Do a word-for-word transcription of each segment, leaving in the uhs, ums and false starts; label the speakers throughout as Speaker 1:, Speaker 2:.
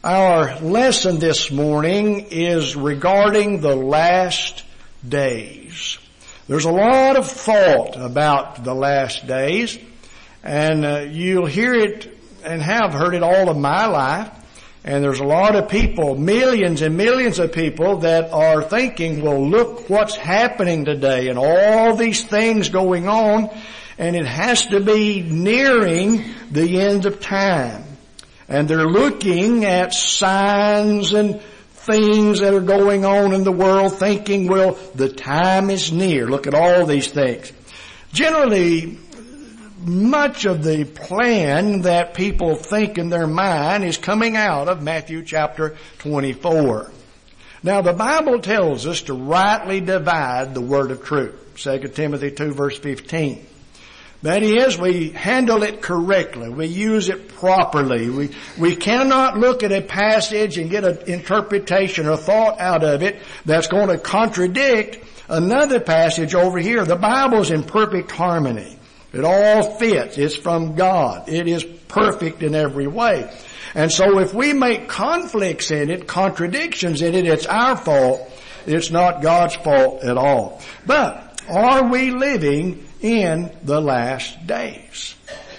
Speaker 1: Our lesson this morning is regarding the last days. There's a lot of thought about the last days, and uh, you'll hear it and have heard it all of my life. And there's a lot of people, millions and millions of people that are thinking, well, look what's happening today and all these things going on, and it has to be nearing the end of time. And they're looking at signs and things that are going on in the world, thinking, well, the time is near. Look at all these things. Generally, much of the plan that people think in their mind is coming out of Matthew chapter twenty-four. Now, the Bible tells us to rightly divide the word of truth. Second Timothy two verse fifteen. That is, we handle it correctly. We use it properly. We, we cannot look at a passage and get an interpretation or thought out of it that's going to contradict another passage over here. The Bible's in perfect harmony. It all fits. It's from God. It is perfect in every way. And so if we make conflicts in it, contradictions in it, it's our fault. It's not God's fault at all. But are we living in the last days?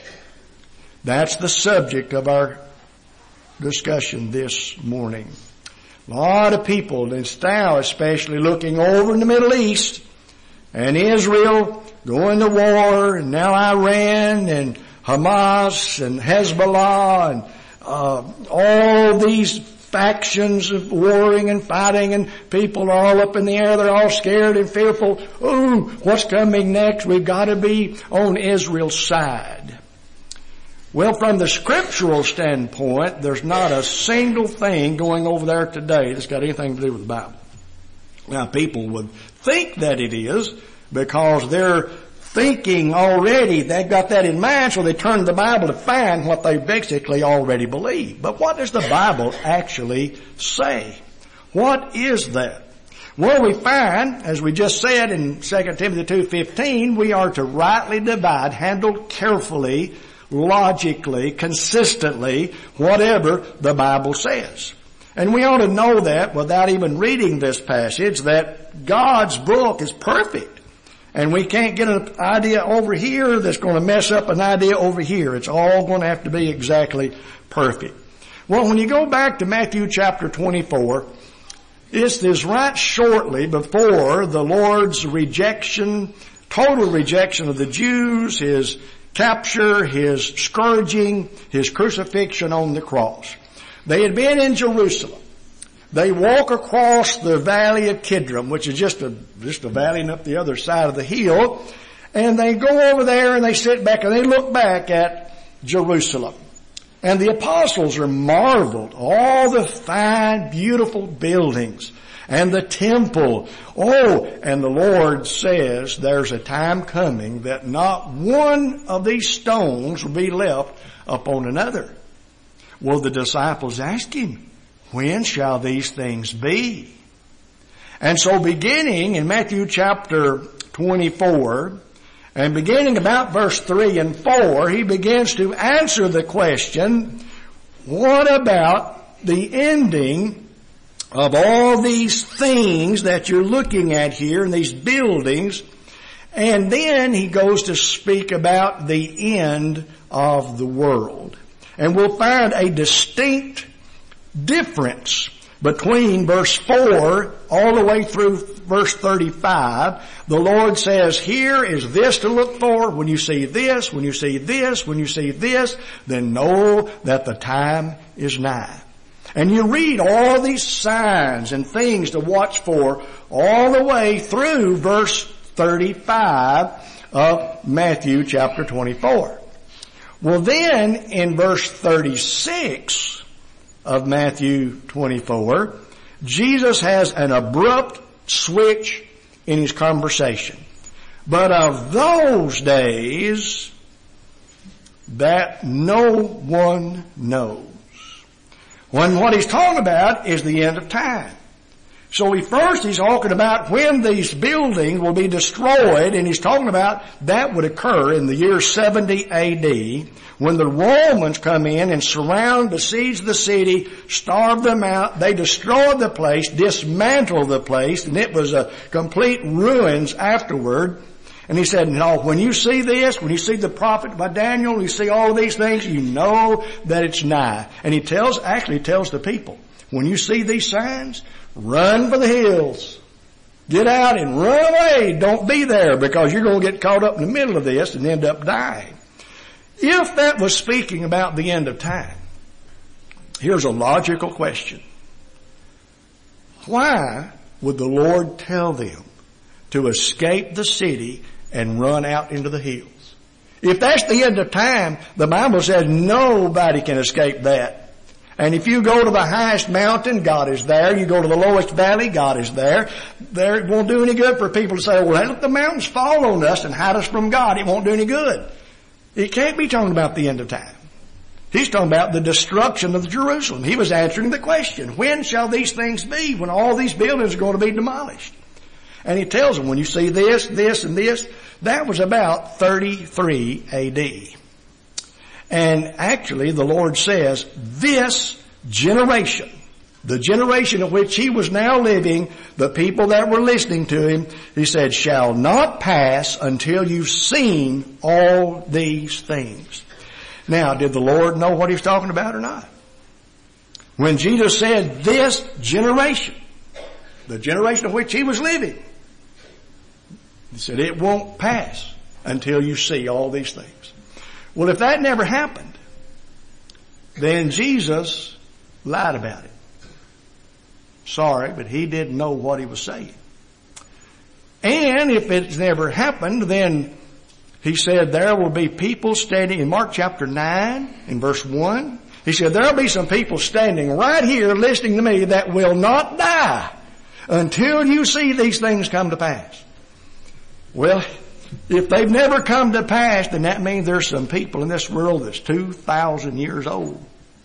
Speaker 1: That's the subject of our discussion this morning. A lot of people, now especially looking over in the Middle East and Israel going to war, and now Iran and Hamas and Hezbollah and uh, all these factions of warring and fighting, and people are all up in the air. They're all scared and fearful. Ooh, what's coming next? We've got to be on Israel's side. Well, from the scriptural standpoint, there's not a single thing going over there today that's got anything to do with the Bible. Now, people would think that it is because they're thinking already, they've got that in mind, so they turn to the Bible to find what they basically already believe. But what does the Bible actually say? What is that? Well, we find, as we just said in Second Timothy two fifteen, we are to rightly divide, handle carefully, logically, consistently, whatever the Bible says. And we ought to know that without even reading this passage, that God's book is perfect. And we can't get an idea over here that's going to mess up an idea over here. It's all going to have to be exactly perfect. Well, when you go back to Matthew chapter twenty-four, this is right shortly before the Lord's rejection, total rejection of the Jews, His capture, His scourging, His crucifixion on the cross. They had been in Jerusalem. They walk across the valley of Kidron, which is just a, just a valley and up the other side of the hill. And they go over there and they sit back and they look back at Jerusalem. And the apostles are marveled. All the fine, beautiful buildings and the temple. Oh, and the Lord says there's a time coming that not one of these stones will be left upon another. Well, the disciples asked Him, when shall these things be? And so beginning in Matthew chapter twenty-four, and beginning about verse three and four, He begins to answer the question, what about the ending of all these things that you're looking at here in these buildings? And then He goes to speak about the end of the world. And we'll find a distinct difference between verse four all the way through verse thirty-five. The Lord says, here is this to look for. When you see this, when you see this, when you see this, then know that the time is nigh. And you read all these signs and things to watch for all the way through verse thirty-five of Matthew chapter twenty-four. Well, then in verse thirty-six of Matthew twenty-four, Jesus has an abrupt switch in His conversation. But of those days that no one knows. When what He's talking about is the end of time. So he first he's talking about when these buildings will be destroyed, and he's talking about that would occur in the year seventy A D, when the Romans come in and surround, besiege the city, starve them out. They destroy the place, dismantle the place, and it was a complete ruins afterward. And he said, no, when you see this, when you see the prophet by Daniel, you see all of these things, you know that it's nigh. And he tells, actually tells the people, when you see these signs, run for the hills. Get out and run away. Don't be there, because you're going to get caught up in the middle of this and end up dying. If that was speaking about the end of time, here's a logical question. Why would the Lord tell them to escape the city and run out into the hills? If that's the end of time, the Bible says nobody can escape that. And if you go to the highest mountain, God is there. You go to the lowest valley, God is there. There, it won't do any good for people to say, well, let the mountains fall on us and hide us from God. It won't do any good. It can't be talking about the end of time. He's talking about the destruction of Jerusalem. He was answering the question, when shall these things be, when all these buildings are going to be demolished? And he tells them, when you see this, this, and this, that was about thirty-three A D. And actually, the Lord says, this generation, the generation in which he was now living, the people that were listening to him, he said, shall not pass until you've seen all these things. Now, did the Lord know what he was talking about or not? When Jesus said, this generation, the generation of which he was living, he said, it won't pass until you see all these things. Well, if that never happened, then Jesus lied about it. Sorry, but he didn't know what he was saying. And if it's never happened, then he said there will be people standing in Mark chapter nine, in verse one. He said there will be some people standing right here listening to me that will not die until you see these things come to pass. Well, if they've never come to pass, then that means there's some people in this world that's two thousand years old.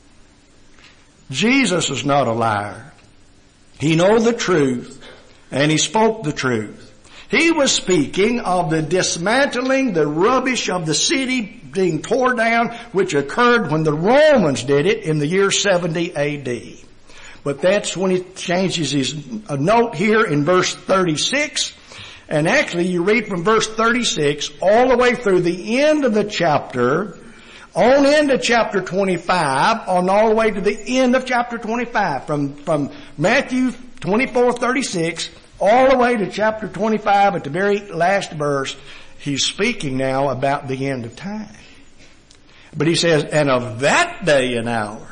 Speaker 1: Jesus is not a liar. He knows the truth, and he spoke the truth. He was speaking of the dismantling, the rubbish of the city being torn down, which occurred when the Romans did it in the year seventy A D. But that's when he changes his note here in verse thirty-six. And actually, you read from verse thirty-six all the way through the end of the chapter, on into chapter twenty-five, on all the way to the end of chapter twenty-five. From, from Matthew twenty-four thirty-six all the way to chapter twenty-five at the very last verse, he's speaking now about the end of time. But he says, and of that day and hour,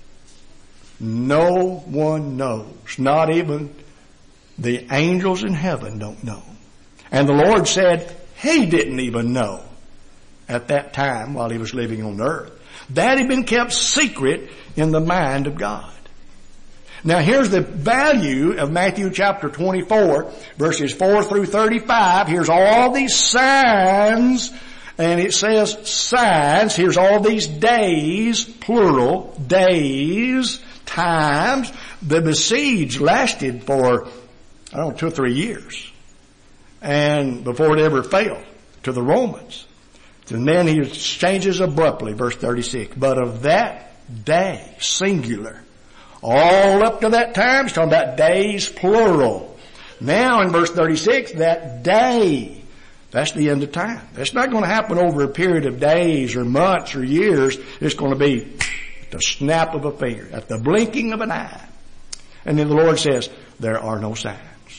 Speaker 1: no one knows, not even the angels in heaven don't know. And the Lord said he didn't even know at that time while he was living on earth. That had been kept secret in the mind of God. Now here's the value of Matthew chapter twenty-four, verses four through thirty-five. Here's all these signs, and it says signs. Here's all these days, plural, days, times. The besiege lasted for, I don't know, two or three years. And before it ever fell to the Romans. And then he changes abruptly, verse thirty-six. But of that day, singular, all up to that time, he's talking about days, plural. Now in verse thirty-six, that day, that's the end of time. That's not going to happen over a period of days or months or years. It's going to be at the snap of a finger, at the blinking of an eye. And then the Lord says, there are no signs.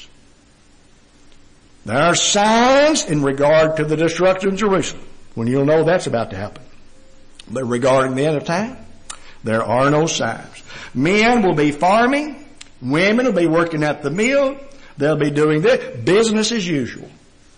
Speaker 1: There are signs in regard to the destruction of Jerusalem, when you'll know that's about to happen. But regarding the end of time, there are no signs. Men will be farming. Women will be working at the mill. They'll be doing this. Business as usual.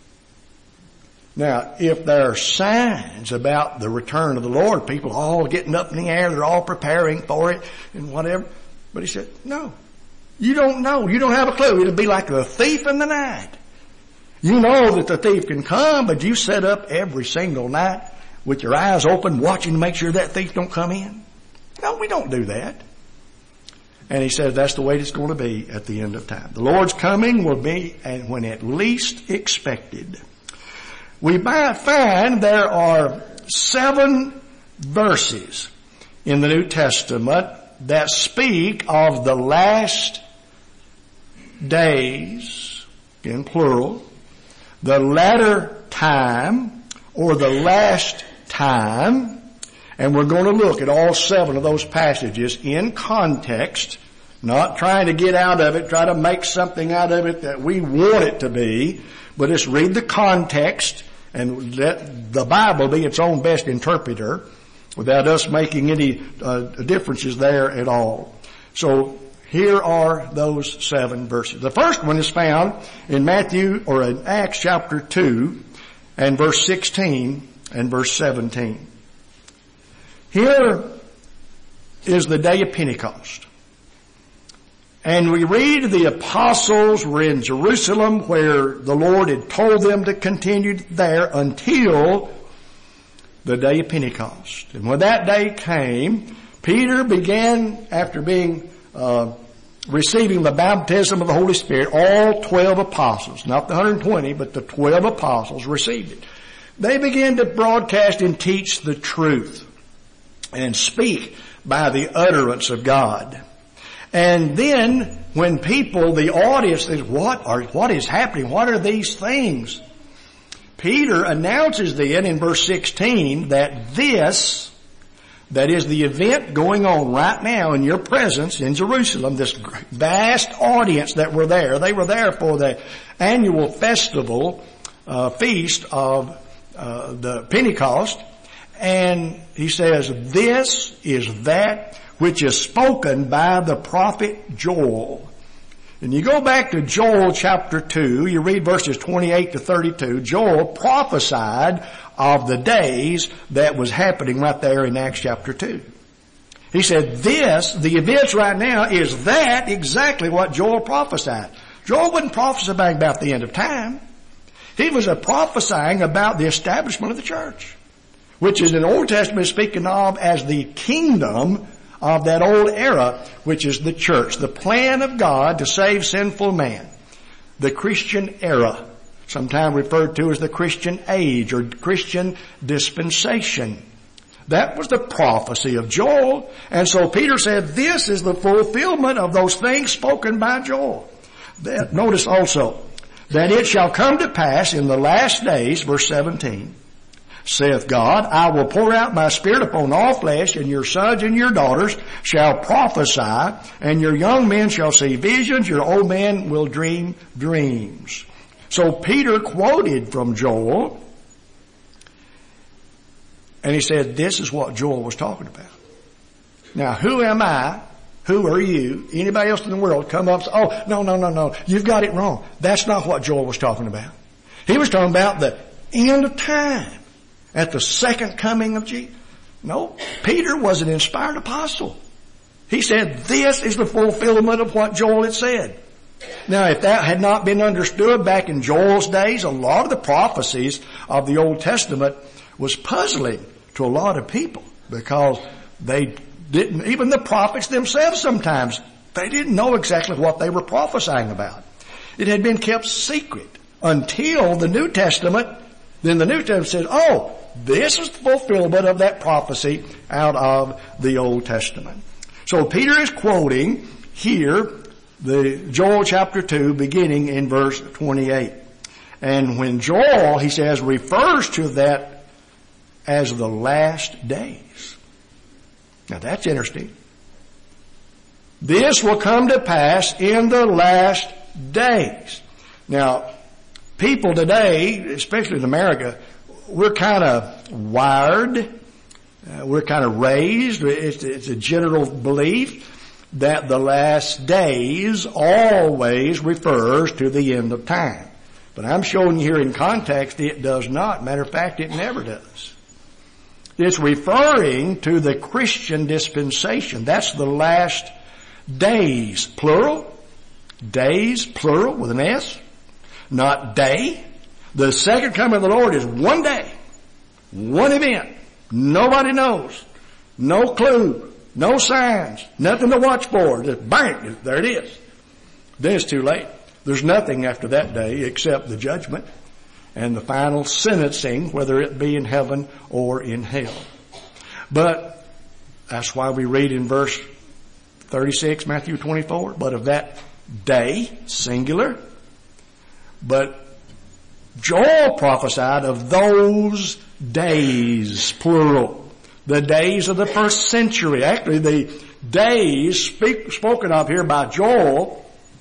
Speaker 1: Now, if there are signs about the return of the Lord, people all getting up in the air, they're all preparing for it and whatever. But he said, no. You don't know. You don't have a clue. It'll be like the thief in the night. You know that the thief can come, but you set up every single night with your eyes open, watching to make sure that thief don't come in. No, we don't do that. And he says that's the way it's going to be at the end of time. The Lord's coming will be and when at least expected. We might find there are seven verses in the New Testament that speak of the last days, in plural, the latter time, or the last time, and we're going to look at all seven of those passages in context, not trying to get out of it, try to make something out of it that we want it to be, but just read the context and let the Bible be its own best interpreter without us making any uh, differences there at all. So here are those seven verses. The first one is found in Matthew, or in Acts chapter two, and verse sixteen and verse seventeen. Here is the day of Pentecost. And we read the apostles were in Jerusalem where the Lord had told them to continue there until the day of Pentecost. And when that day came, Peter began, after being uh, receiving the baptism of the Holy Spirit, all twelve apostles, not the one hundred twenty, but the twelve apostles received it. They began to broadcast and teach the truth and speak by the utterance of God. And then when people, the audience says, what are, what is happening? What are these things? Peter announces then in verse sixteen that this, that is the event going on right now in your presence in Jerusalem, this vast audience that were there, they were there for the annual festival, uh, feast of uh, the Pentecost. And he says, this is that which is spoken by the prophet Joel. And you go back to Joel chapter two, you read verses twenty-eight to thirty-two, Joel prophesied of the days that was happening right there in Acts chapter two. He said this, the events right now, is that exactly what Joel prophesied. Joel wasn't prophesying about the end of time. He was a prophesying about the establishment of the church, which is in the Old Testament speaking of as the kingdom of that old era, which is the church, the plan of God to save sinful man, the Christian era, sometimes referred to as the Christian age or Christian dispensation. That was the prophecy of Joel. And so Peter said, this is the fulfillment of those things spoken by Joel. That, notice also that it shall come to pass in the last days, verse seventeen, saith God, I will pour out my spirit upon all flesh, and your sons and your daughters shall prophesy, and your young men shall see visions, your old men will dream dreams. So Peter quoted from Joel, and he said, this is what Joel was talking about. Now, who am I? Who are you? Anybody else in the world come up and say, oh, no, no, no, no, you've got it wrong. That's not what Joel was talking about. He was talking about the end of time. At the second coming of Jesus. No, Peter was an inspired apostle. He said, this is the fulfillment of what Joel had said. Now, if that had not been understood back in Joel's days, a lot of the prophecies of the Old Testament was puzzling to a lot of people because they didn't, even the prophets themselves sometimes, they didn't know exactly what they were prophesying about. It had been kept secret until the New Testament. Then the New Testament says, oh, this is the fulfillment of that prophecy out of the Old Testament. So Peter is quoting here the Joel chapter two beginning in verse twenty-eight. And when Joel, he says, refers to that as the last days. Now that's interesting. This will come to pass in the last days. Now, people today, especially in America, we're kind of wired, uh, we're kind of raised, it's, it's a general belief that the last days always refers to the end of time. But I'm showing you here in context it does not. Matter of fact, it never does. It's referring to the Christian dispensation. That's the last days, plural. Days, plural, with an S. Not day. The second coming of the Lord is one day. One event. Nobody knows. No clue. No signs. Nothing to watch for. Just bang, there it is. Then it's too late. There's nothing after that day except the judgment and the final sentencing, whether it be in heaven or in hell. But that's why we read in verse thirty-six, Matthew twenty-four, but of that day, singular, but Joel prophesied of those days, plural. The days of the first century. Actually, the days speak, spoken of here by Joel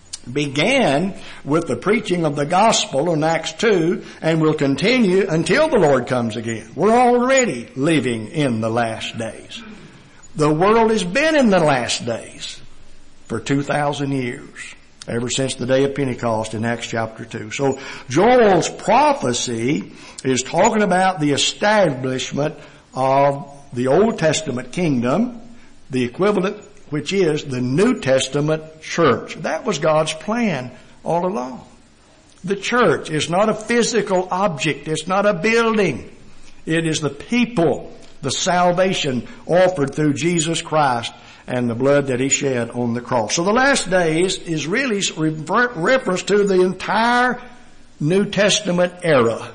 Speaker 1: began with the preaching of the gospel in Acts two and will continue until the Lord comes again. We're already living in the last days. The world has been in the last days for two thousand years, ever since the day of Pentecost in Acts chapter two. So Joel's prophecy is talking about the establishment of the Old Testament kingdom, the equivalent which is the New Testament church. That was God's plan all along. The church is not a physical object. It's not a building. It is the people, the salvation offered through Jesus Christ and the blood that He shed on the cross. So the last days is really reference to the entire New Testament era,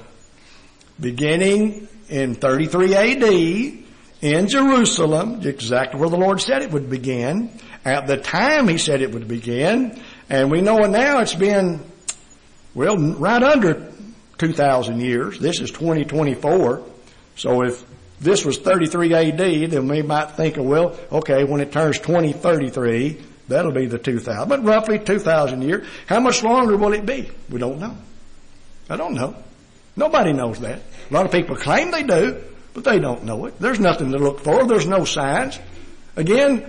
Speaker 1: beginning in thirty-three A D in Jerusalem, exactly where the Lord said it would begin, at the time He said it would begin, and we know now it's been, well, right under two thousand years. This is twenty twenty-four, so if this was thirty-three A D, then we might think, of, well, okay, when it turns twenty thirty-three, that'll be the two thousand. But roughly two thousand years. How much longer will it be? We don't know. I don't know. Nobody knows that. A lot of people claim they do, but they don't know it. There's nothing to look for. There's no signs. Again,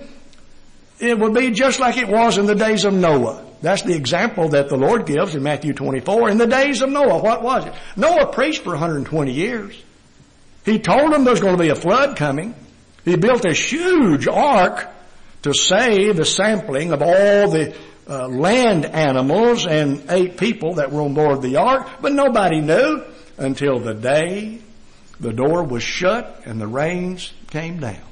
Speaker 1: it will be just like it was in the days of Noah. That's the example that the Lord gives in Matthew twenty-four. In the days of Noah, what was it? Noah preached for one hundred twenty years. He told them there's going to be a flood coming. He built a huge ark to save the sampling of all the uh, land animals and eight people that were on board the ark. But nobody knew until the day the door was shut and the rains came down.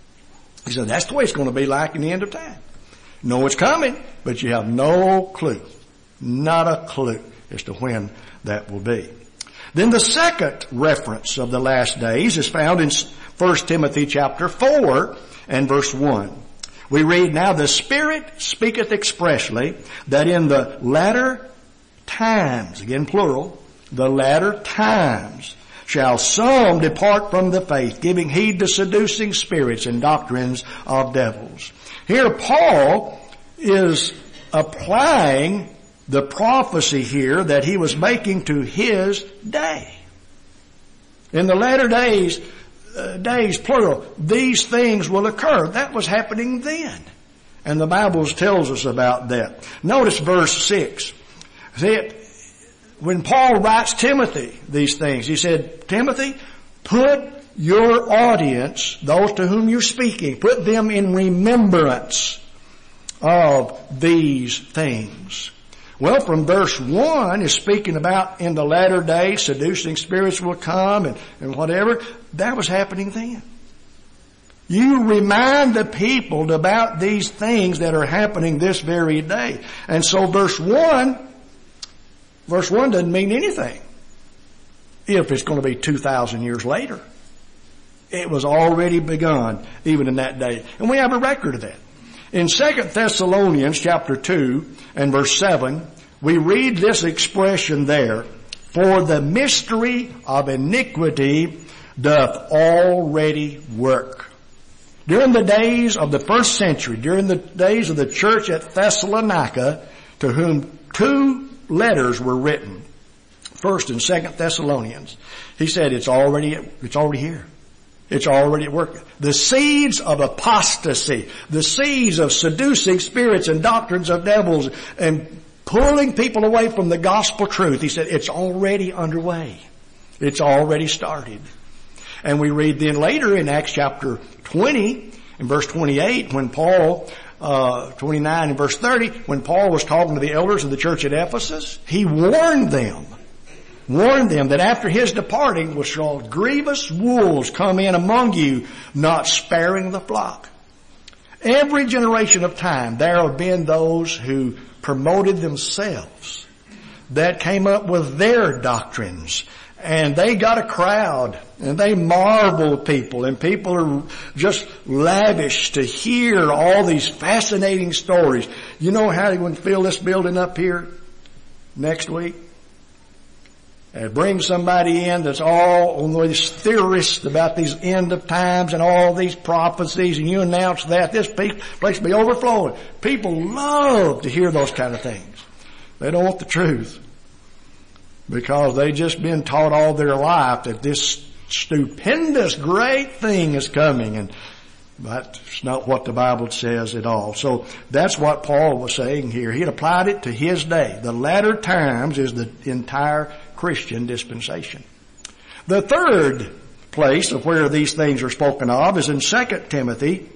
Speaker 1: He said, that's the way it's going to be like in the end of time. Know it's coming, but you have no clue. Not a clue as to when that will be. Then the second reference of the last days is found in First Timothy chapter four and verse one. We read, now the Spirit speaketh expressly that in the latter times, again plural, the latter times shall some depart from the faith, giving heed to seducing spirits and doctrines of devils. Here Paul is applying the prophecy here that he was making to his day. In the latter days, uh, days plural, these things will occur. That was happening then. And the Bible tells us about that. Notice verse six. See, when Paul writes Timothy these things, he said, Timothy, put your audience, those to whom you're speaking, put them in remembrance of these things. Well, from verse one is speaking about in the latter days, seducing spirits will come and, and whatever. That was happening then. You remind the people about these things that are happening this very day. And so verse one, verse one doesn't mean anything if it's going to be two thousand years later. It was already begun even in that day. And we have a record of that. In Second Thessalonians chapter two and verse seven, we read this expression there, for the mystery of iniquity doth already work. During the days of the first century, during the days of the church at Thessalonica, to whom two letters were written, First and Second Thessalonians, he said it's already, it's already here. It's already at work. The seeds of apostasy, the seeds of seducing spirits and doctrines of devils and pulling people away from the gospel truth, he said it's already underway. It's already started. And we read then later in Acts chapter twenty, in verse twenty-eight, when Paul, uh, twenty-nine and verse thirty, when Paul was talking to the elders of the church at Ephesus, he warned them warned them that after his departing was shall grievous wolves come in among you, not sparing the flock. Every generation of time, there have been those who promoted themselves, that came up with their doctrines, and they got a crowd, and they marveled people, and people are just lavish to hear all these fascinating stories. You know how they would fill this building up here next week? And bring somebody in that's all on these theorists about these end of times and all these prophecies, and you announce that, this place will be overflowing. People love to hear those kind of things. They don't want the truth, because they've just been taught all their life that this stupendous, great thing is coming, and that's not what the Bible says at all. So that's what Paul was saying here. He had applied it to his day. The latter times is the entire Christian dispensation. The third place of where these things are spoken of is in Second Timothy,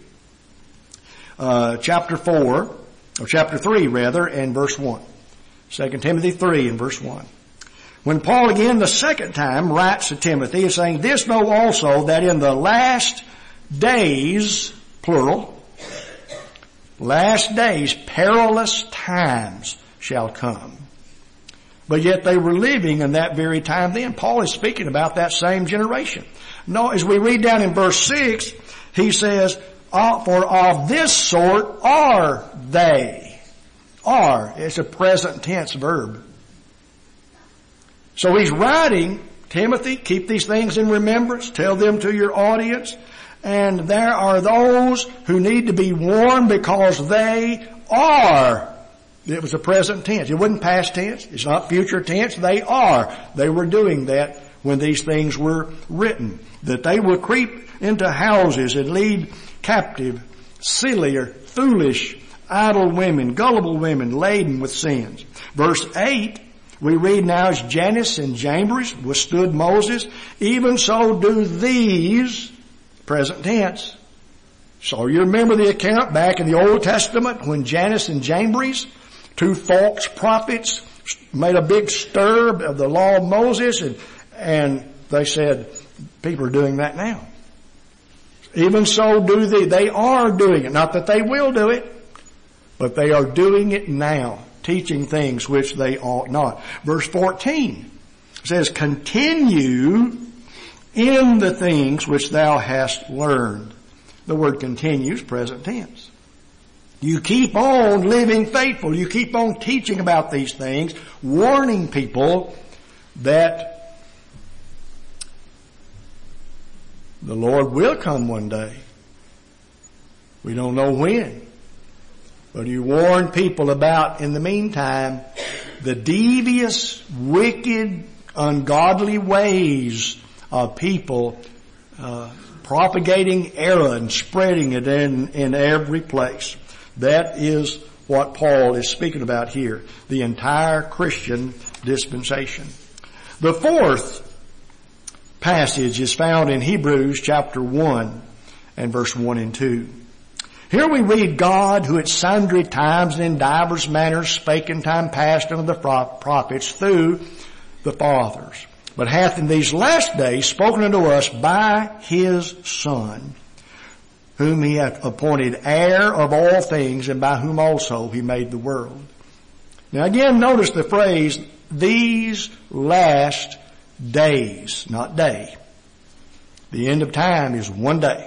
Speaker 1: uh, chapter four, or chapter three rather, and verse one. Second Timothy three and verse one. When Paul again the second time writes to Timothy, is saying, "This know also that in the last days," plural, "last days, perilous times shall come." But yet they were living in that very time then. Paul is speaking about that same generation. No, as we read down in verse six, he says, "For of this sort are they." Are, it's a present tense verb. So he's writing, Timothy, keep these things in remembrance, tell them to your audience. And there are those who need to be warned because they are. It was a present tense. It wasn't past tense. It's not future tense. They are. They were doing that when these things were written. That they will creep into houses and lead captive, silly or foolish, idle women, gullible women, laden with sins. Verse eight, we read now, as Jannes and Jambres withstood Moses, even so do these, present tense. So you remember the account back in the Old Testament when Jannes and Jambres, two false prophets, made a big stir of the law of Moses, and, and they said, people are doing that now. Even so do they. They are doing it. Not that they will do it, but they are doing it now, teaching things which they ought not. Verse fourteen says, "Continue in the things which thou hast learned." The word continues, present tense. You keep on living faithful. You keep on teaching about these things, warning people that the Lord will come one day. We don't know when. But you warn people about, in the meantime, the devious, wicked, ungodly ways of people uh, propagating error and spreading it in, in every place. That is what Paul is speaking about here, the entire Christian dispensation. The fourth passage is found in Hebrews chapter one and verse one and two. Here we read, "God, who at sundry times and in divers manners spake in time past unto the prophets through the fathers, but hath in these last days spoken unto us by his Son, whom he hath appointed heir of all things, and by whom also he made the world." Now again, notice the phrase, "these last days," not day. The end of time is one day.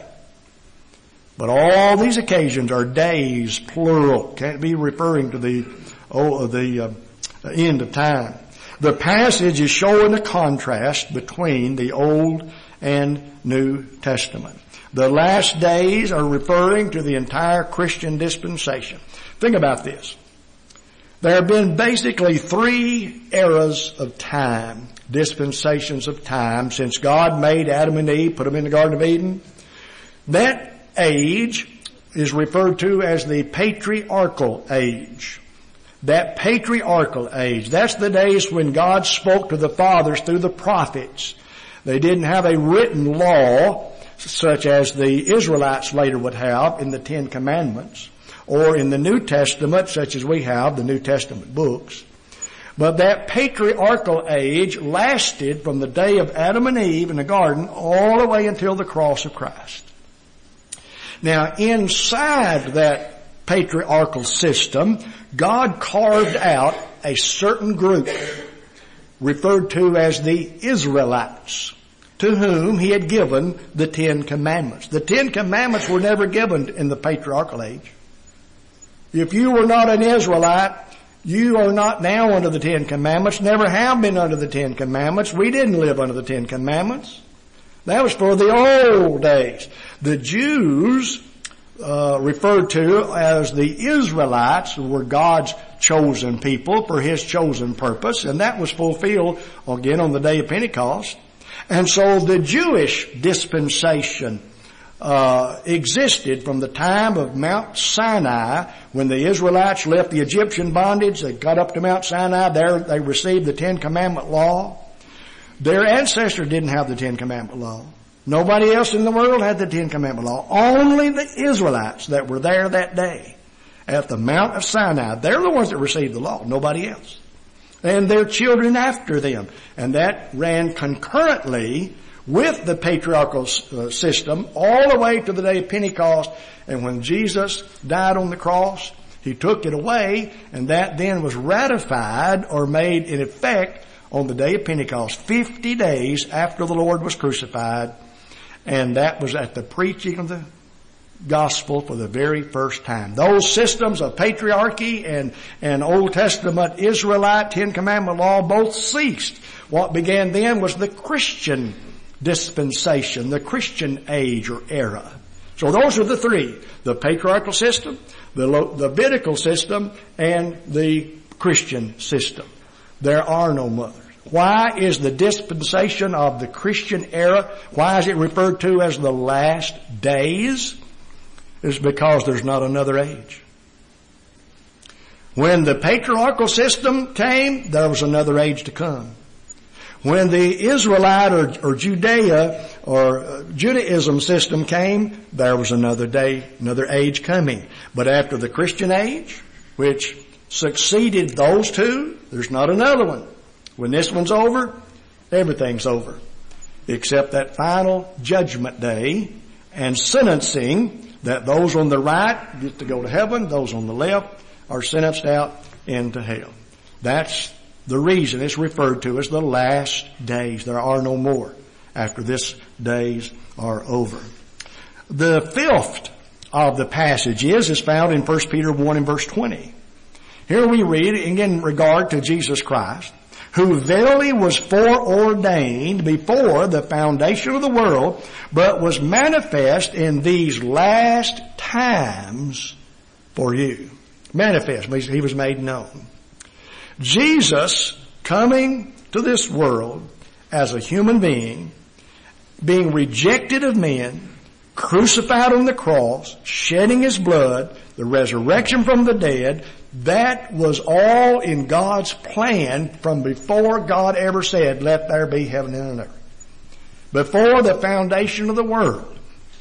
Speaker 1: But all these occasions are days, plural. Can't be referring to the, oh, the uh, end of time. The passage is showing a contrast between the Old and New Testament. The last days are referring to the entire Christian dispensation. Think about this. There have been basically three eras of time, dispensations of time, since God made Adam and Eve, put them in the Garden of Eden. That age is referred to as the patriarchal age. That patriarchal age, that's the days when God spoke to the fathers through the prophets. They didn't have a written law such as the Israelites later would have in the Ten Commandments, or in the New Testament such as we have the New Testament books. But that patriarchal age lasted from the day of Adam and Eve in the garden all the way until the cross of Christ. Now, inside that patriarchal system, God carved out a certain group referred to as the Israelites, to whom he had given the Ten Commandments. The Ten Commandments were never given in the patriarchal age. If you were not an Israelite, you are not now under the Ten Commandments, never have been under the Ten Commandments. We didn't live under the Ten Commandments. That was for the old days. The Jews, uh, referred to as the Israelites, were God's chosen people for His chosen purpose, and that was fulfilled again on the day of Pentecost. And so the Jewish dispensation uh existed from the time of Mount Sinai, when the Israelites left the Egyptian bondage. They got up to Mount Sinai. There they received the Ten Commandment law. Their ancestors didn't have the Ten Commandment law. Nobody else in the world had the Ten Commandment law. Only the Israelites that were there that day at the Mount of Sinai. They're the ones that received the law. Nobody else. And their children after them. And that ran concurrently with the patriarchal uh, system all the way to the day of Pentecost. And when Jesus died on the cross, He took it away, and that then was ratified or made in effect on the day of Pentecost, fifty days after the Lord was crucified. And that was at the preaching of the gospel for the very first time. Those systems of patriarchy and, and Old Testament Israelite Ten Commandment law both ceased. What began then was the Christian dispensation, the Christian age or era. So those are the three: the patriarchal system, the Levitical system, and the Christian system. There are no mothers. Why is the dispensation of the Christian era, why is it referred to as the last days? It's because there's not another age. When the patriarchal system came, there was another age to come. When the Israelite or, or Judea or uh, Judaism system came, there was another day, another age coming. But after the Christian age, which succeeded those two, there's not another one. When this one's over, everything's over. Except that final judgment day and sentencing, that those on the right get to go to heaven, those on the left are sentenced out into hell. That's the reason it's referred to as the last days. There are no more after this days are over. The fifth of the passages is found in First Peter one and verse twenty. Here we read, in regard to Jesus Christ, who verily was foreordained before the foundation of the world, but was manifest in these last times for you. Manifest means He was made known. Jesus coming to this world as a human being, being rejected of men, crucified on the cross, shedding His blood, the resurrection from the dead, that was all in God's plan from before God ever said, let there be heaven and earth. Before the foundation of the world.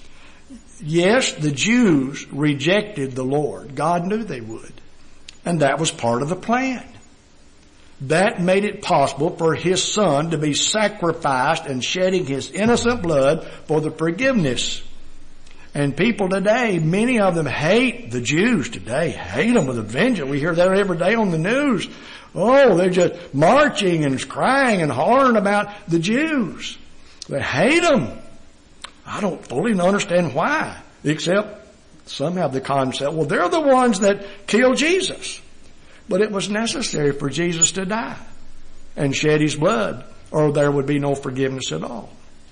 Speaker 1: Yes, the Jews rejected the Lord. God knew they would. And that was part of the plan. That made it possible for His Son to be sacrificed and shedding His innocent blood for the forgiveness. And people today, many of them hate the Jews today, hate them with a vengeance. We hear that every day on the news. Oh, they're just marching and crying and hollering about the Jews. They hate them. I don't fully understand why, except some have the concept, well, they're the ones that killed Jesus. But it was necessary for Jesus to die and shed His blood, or there would be no forgiveness at all.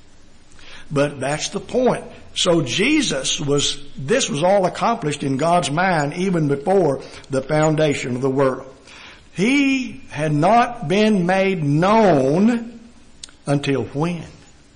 Speaker 1: But that's the point. So Jesus was, this was all accomplished in God's mind even before the foundation of the world. He had not been made known until when?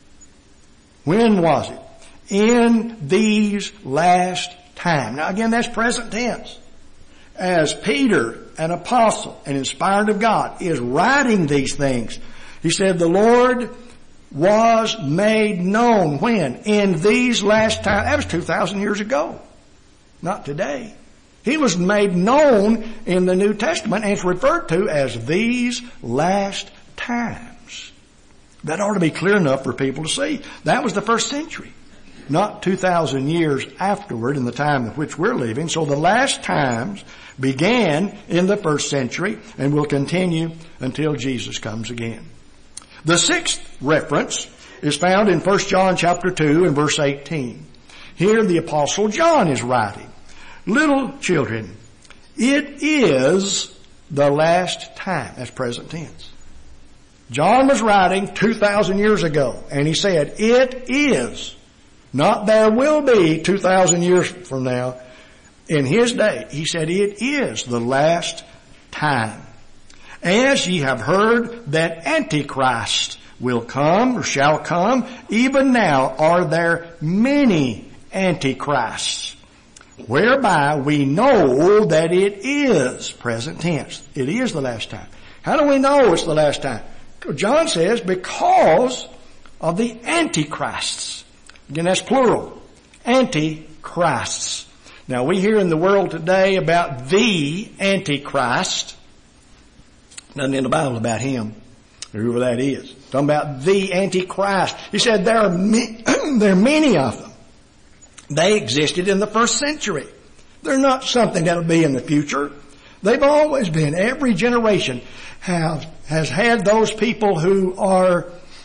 Speaker 1: When was it? In these last times. Now again, that's present tense. As Peter, an apostle and inspired of God, is writing these things, he said the Lord was made known when? In these last times. That was two thousand years ago. Not today. He was made known in the New Testament and it's referred to as these last times. That ought to be clear enough for people to see. That was the first century. not two thousand years afterward in the time in which we're living. So the last times began in the first century and will continue until Jesus comes again. The sixth reference is found in First John chapter two and verse eighteen. Here the Apostle John is writing, "Little children, it is the last time." That's present tense. John was writing two thousand years ago, and he said, it is, not there will be two thousand years from now. In his day, he said, it is the last time. As ye have heard that Antichrist will come or shall come, even now are there many Antichrists, whereby we know that it is, present tense, it is the last time. How do we know it's the last time? John says because of the Antichrists. Again, that's plural. Antichrists. Now we hear in the world today about the Antichrist. Nothing in the Bible about him, or whoever that is. Talking about the Antichrist. He said there are, ma- there are many of them. They existed in the first century. They're not something that'll be in the future. They've always been. Every generation have, has had those people who are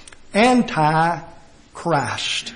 Speaker 1: anti-Christ.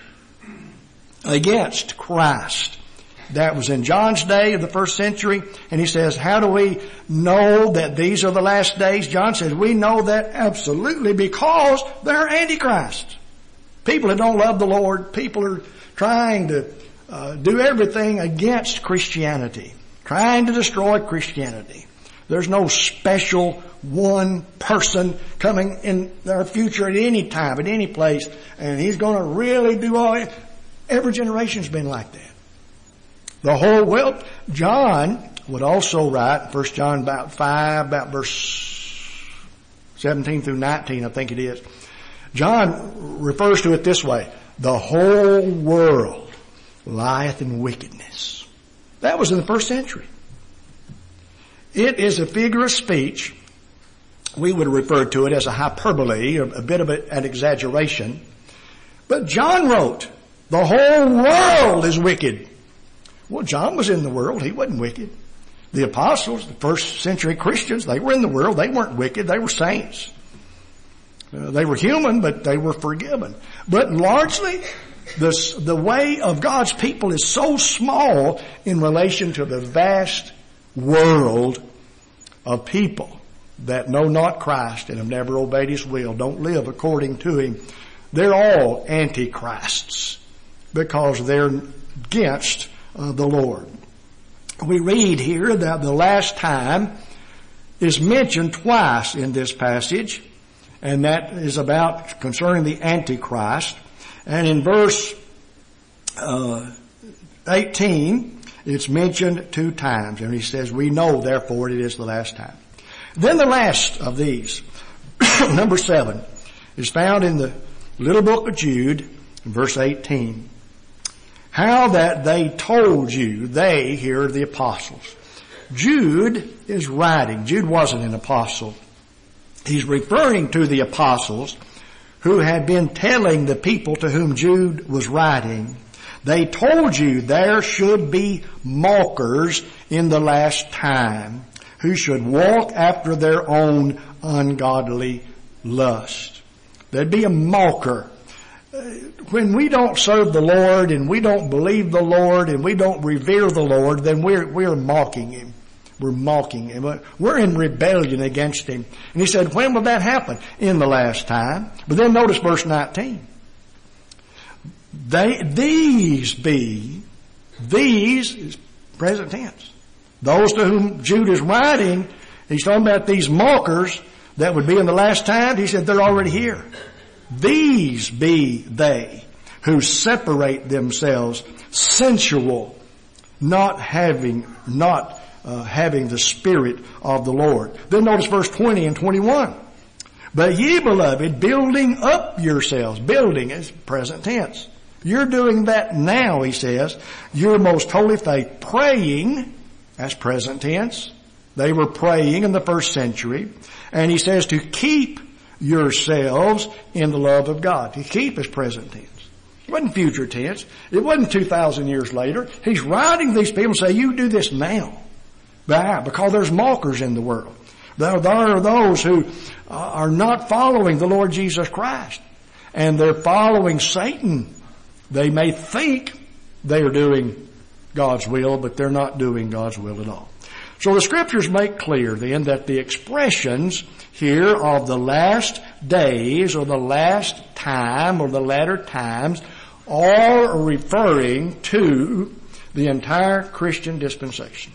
Speaker 1: Against Christ. That was in John's day of the first century. And he says, how do we know that these are the last days? John says, we know that absolutely because they're antichrists. People that don't love the Lord. People are trying to uh, do everything against Christianity. Trying to destroy Christianity. There's no special one person coming in our future at any time, at any place, and he's going to really do all it. Every generation's been like that. The whole world. John would also write, First John about five, about verse seventeen through nineteen, I think it is. John refers to it this way. The whole world lieth in wickedness. That was in the first century. It is a figure of speech. We would refer to it as a hyperbole, a bit of an exaggeration. But John wrote, the whole world is wicked. Well, John was in the world. He wasn't wicked. The apostles, the first century Christians, they were in the world. They weren't wicked. They were saints. Uh, they were human, but they were forgiven. But largely, the, the way of God's people is so small in relation to the vast world of people that know not Christ and have never obeyed His will, don't live according to Him. They're all antichrists because they're against uh, the Lord. We read here that the last time is mentioned twice in this passage, and that is about concerning the Antichrist. And in verse uh, eighteen, it's mentioned two times, and he says, we know, therefore, it is the last time. Then the last of these, number seven, is found in the little book of Jude, verse eighteen. How that they told you, they, here are the apostles. Jude is writing. Jude wasn't an apostle. He's referring to the apostles who had been telling the people to whom Jude was writing, they told you there should be mockers in the last time who should walk after their own ungodly lust. There'd be a mocker. When we don't serve the Lord and we don't believe the Lord and we don't revere the Lord, then we're, we're mocking Him. We're mocking Him. We're in rebellion against Him. And he said, when will that happen? In the last time. But then notice verse nineteen. They, these be, these is present tense. Those to whom Jude is writing, he's talking about these mockers that would be in the last time. He said they're already here. These be they who separate themselves sensual, not having, not uh, having the Spirit of the Lord. Then notice verse twenty and twenty-one. But ye, beloved, building up yourselves. Building is present tense. You're doing that now, he says. Your most holy faith. Praying, that's present tense. They were praying in the first century. And he says to keep yourselves in the love of God. To keep is present tense. wasn't future tense. It wasn't two thousand years later. He's writing these people and say, you do this now. Why? Because there's mockers in the world. There, there are those who are not following the Lord Jesus Christ. And they're following Satan. They may think they are doing God's will, but they're not doing God's will at all. So the Scriptures make clear then that the expressions here of the last days or the last time or the latter times are referring to the entire Christian dispensation.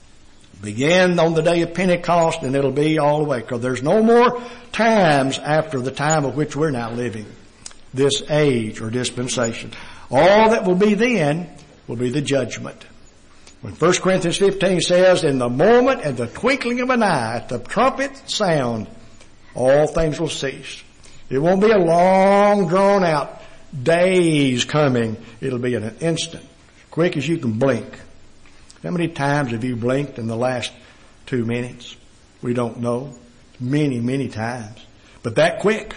Speaker 1: Begin on the day of Pentecost and it'll be all the way, because there's no more times after the time of which we're now living, this age or dispensation. All that will be then will be the judgment. When First Corinthians fifteen says, in the moment and the twinkling of an eye, at the trumpet sound, all things will cease. It won't be a long, drawn out days coming. It'll be in an instant, quick as you can blink. How many times have you blinked in the last two minutes? We don't know. Many, many times. But that quick.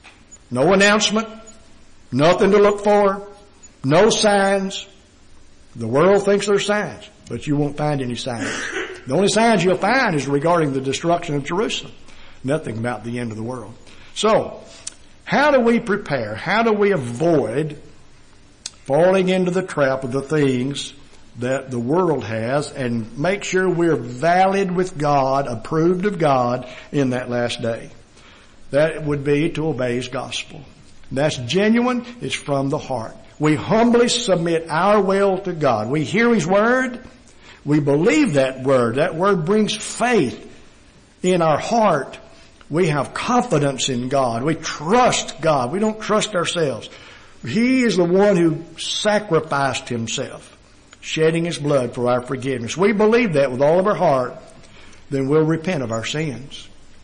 Speaker 1: No announcement. Nothing to look for. No signs. The world thinks there's signs, but you won't find any signs. The only signs you'll find is regarding the destruction of Jerusalem. Nothing about the end of the world. So, how do we prepare? How do we avoid falling into the trap of the things that the world has and make sure we're valid with God, approved of God in that last day? That would be to obey His gospel. That's genuine. It's from the heart. We humbly submit our will to God. We hear His word. We believe that word. That word brings faith in our heart. We have confidence in God. We trust God. We don't trust ourselves. He is the one who sacrificed Himself, shedding His blood for our forgiveness. We believe that with all of our heart, then we'll repent of our sins.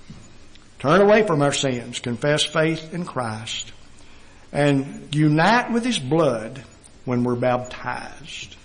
Speaker 1: Turn away from our sins. Confess faith in Christ. And unite with His blood when we're baptized.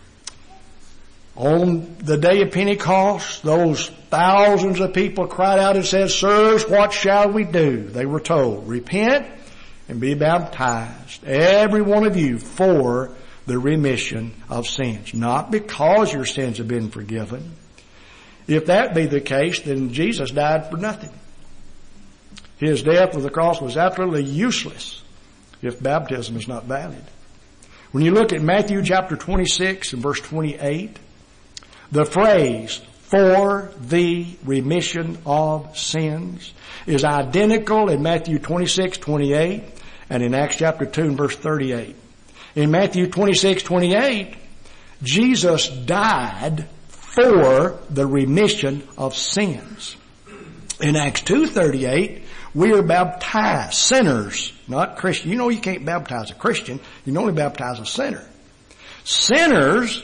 Speaker 1: On the day of Pentecost, those thousands of people cried out and said, Sirs, what shall we do? They were told, repent and be baptized, every one of you, for the remission of sins. Not because your sins have been forgiven. If that be the case, then Jesus died for nothing. His death on the cross was absolutely useless if baptism is not valid. When you look at Matthew chapter twenty-six and verse twenty-eight, the phrase, for the remission of sins, is identical in Matthew twenty-six twenty-eight and in Acts chapter two and verse thirty-eight. In Matthew twenty-six twenty-eight, Jesus died for the remission of sins. In Acts two thirty-eight, we are baptized, sinners, not Christians. You know you can't baptize a Christian. You can only baptize a sinner. Sinners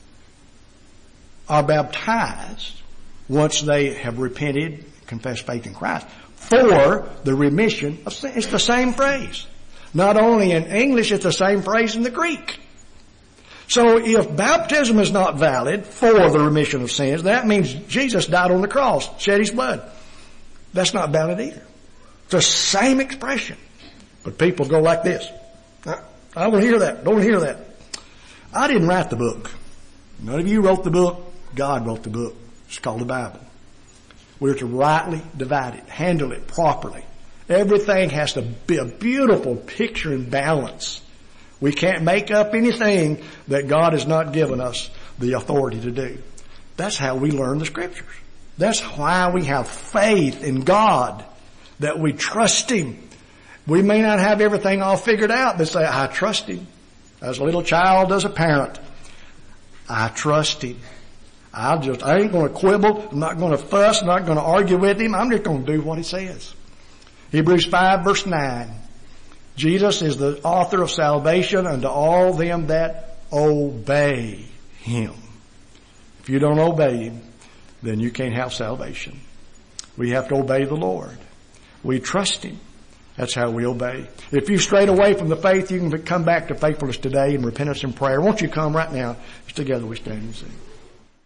Speaker 1: are baptized once they have repented, confessed faith in Christ, for the remission of sin. It's the same phrase. Not only in English, it's the same phrase in the Greek. So if baptism is not valid for the remission of sins, that means Jesus died on the cross, shed His blood. That's not valid either. It's the same expression. But people go like this. I don't hear that. Don't hear that. I didn't write the book. None of you wrote the book. God wrote the book. It's called the Bible. We're to rightly divide it, handle it properly. Everything has to be a beautiful picture and balance. We can't make up anything that God has not given us the authority to do. That's how we learn the Scriptures. That's why we have faith in God, that we trust Him. We may not have everything all figured out, but say, I trust Him. As a little child does a parent. I trust Him. I just, I ain't going to quibble. I'm not going to fuss. I'm not going to argue with Him. I'm just going to do what He says. Hebrews five verse nine. Jesus is the author of salvation unto all them that obey Him. If you don't obey Him, then you can't have salvation. We have to obey the Lord. We trust Him. That's how we obey. If you strayed away from the faith, you can come back to faithfulness today in repentance and prayer. Won't you come right now? Together we stand and sing.